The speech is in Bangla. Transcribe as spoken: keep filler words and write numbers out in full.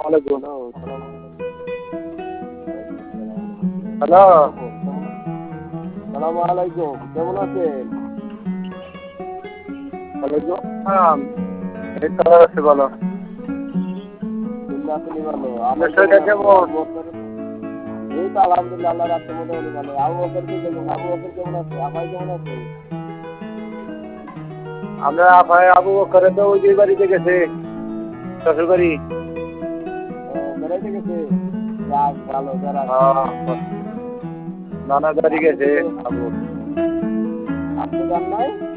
আলাইকুম। হ্যালো, সালাম হ্যালো। সালামু আলাইকুম। কেমন আছেন? ওয়ালাইকুম আসসালাম। এই তো আছি ভালো। দিন আপনি ভালো। আপনার আব্বাই কেমন শরীরটা আছে? কেমন? আবু বকর এই তো আলহামদুলিল্লাহ আল্লাহর রাস্তায় মোটামুটি ভালো। আবু বকর কে দেখুন, আবু বকর কেমন আছে? আপাই কেমন আছে? আমরা আপায় আবু বকরে তো ওই যে বাড়িতে গেছে শ্বশুর বাড়ি। ও বেড়াইতে গেছে? যাক ভালো বেড়াক। হ্যাঁ, নানা বাড়ি আপনি গেছে তো আবু। আপনি যান নাই?